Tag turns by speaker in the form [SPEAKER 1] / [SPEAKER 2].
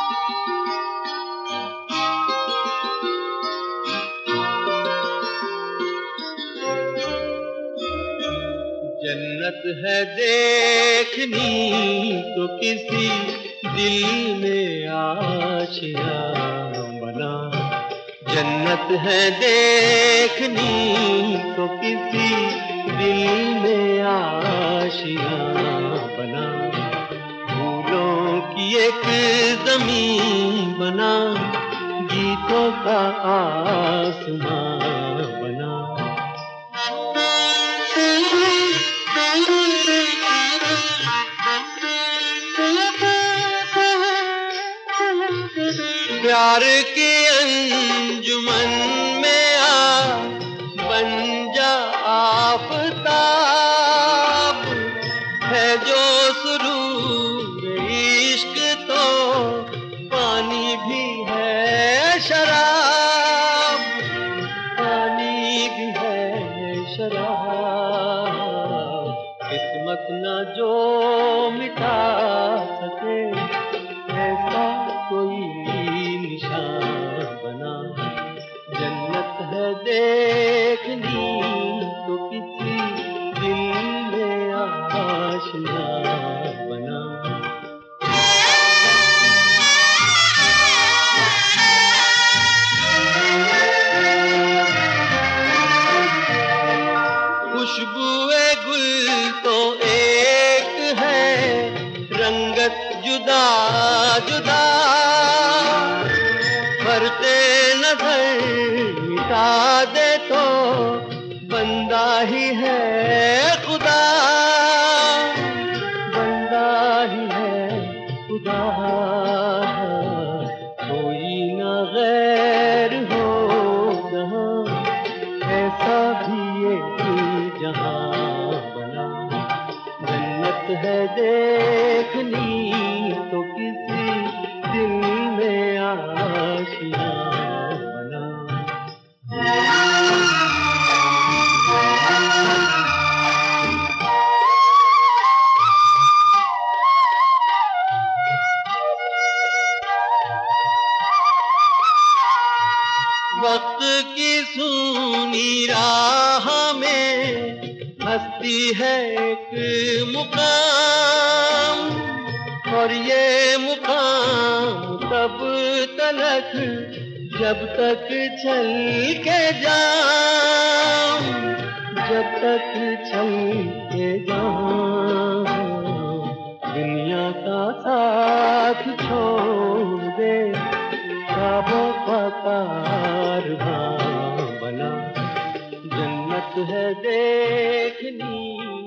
[SPEAKER 1] जन्नत है देखनी तो किसी दिल में आशियाँ बना। जन्नत है देखनी तो किसी दिल में आशियाँ बना। फूलों की एक ज़मीन बना, गीतों का आसमां बना। प्यार के अंजुमन में आ बन जा आफताब, है जो सुरूर इश्क तो पानी भी है शराब, पानी भी है शराब। किस्मत न जो मिटा सके ऐसा कोई निशान बना। जन्नत है देखनी तो किसी दिल में आशियाँ बना। खुशबुए गुल तो एक है, रंगत जुदा जुदा। फर्के नजर मिटा दे तो बंदा ही है खुदा, बंदा ही है खुदा। कोई न गैर हो जहाँ, ऐसा भी एक जहाँ बना। जन्नत है देखनी तो किसी दिल में आशियाँ बना। वक्त की सूनी राह में हस्ती है एक मुकाम, और ये मुकाम तब तलक जब तक चल के जाऊं, जब तक चल के जाऊं। दुनिया का साथ छोड़ दे, ख्वाबों का कारवां बना। जन्नत है देखनी